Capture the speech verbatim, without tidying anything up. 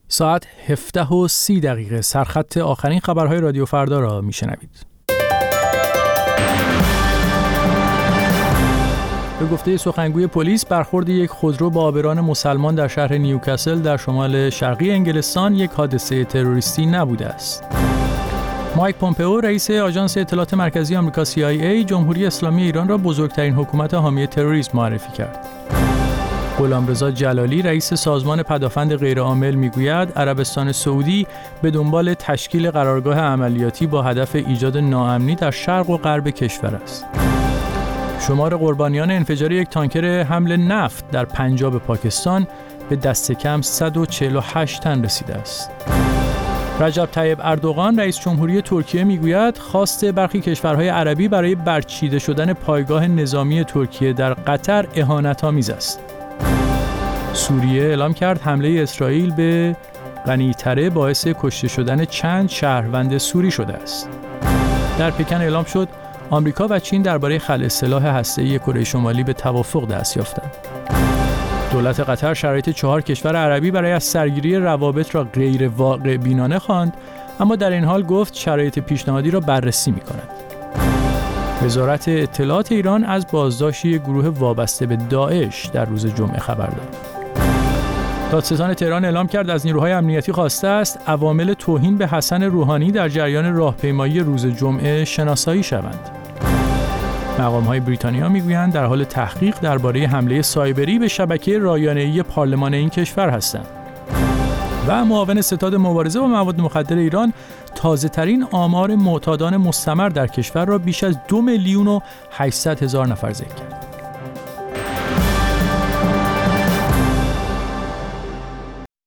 ساعت هفده و سی دقیقه سرخط آخرین خبرهای رادیو فردا را میشنوید. به گفته سخنگوی پلیس، برخورد یک خودرو با آبران مسلمان در شهر نیوکاسل در شمال شرقی انگلستان یک حادثه تروریستی نبوده است. مایک پومپئو، رئیس آژانس اطلاعات مرکزی آمریکا سی آی ای، جمهوری اسلامی ایران را بزرگترین حکومت حامی تروریسم معرفی کرد. غلامرضا جلالی، رئیس سازمان پدافند غیرعامل، میگوید عربستان سعودی به دنبال تشکیل قرارگاه عملیاتی با هدف ایجاد ناامنی در شرق و غرب کشور است. شمار قربانیان انفجار یک تانکر حمل نفت در پنجاب پاکستان به دست کم صد و چهل و هشت تن رسیده است. رجب طیب اردوغان، رئیس جمهوری ترکیه، میگوید خواست برخی کشورهای عربی برای برچیده شدن پایگاه نظامی ترکیه در قطر اهانت‌آمیز است. سوریه اعلام کرد حمله اسرائیل به قنیطره باعث کشته شدن چند شهروند سوری شده است. در پکن اعلام شد آمریکا و چین درباره خلع سلاح هسته‌ای کره شمالی به توافق دست یافتند. دولت قطر شرایط چهار کشور عربی برای از سرگیری روابط را غیر واقع بینانه خواند، اما در این حال گفت شرایط پیشنهادی را بررسی می‌کند. وزارت اطلاعات ایران از بازداشت یک گروه وابسته به داعش در روز جمعه خبر داد. دادستان تهران اعلام کرد از نیروهای امنیتی خواسته است عوامل توهین به حسن روحانی در جریان راهپیمایی روز جمعه شناسایی شوند. مقام‌های بریتانیا میگویند در حال تحقیق درباره حمله سایبری به شبکه رایانه‌ای پارلمان این کشور هستند. و معاون ستاد مبارزه با مواد مخدر ایران تازه‌ترین آمار معتادان مستمر در کشور را بیش از دو میلیون و هشتصد هزار نفر ذکر کرد.